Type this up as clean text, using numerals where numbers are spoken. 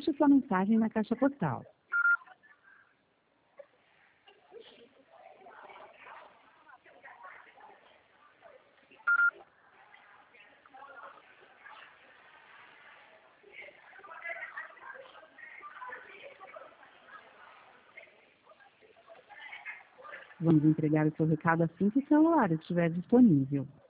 deixe sua mensagem na caixa postal. Vamos entregar o seu recado assim que o celular estiver disponível.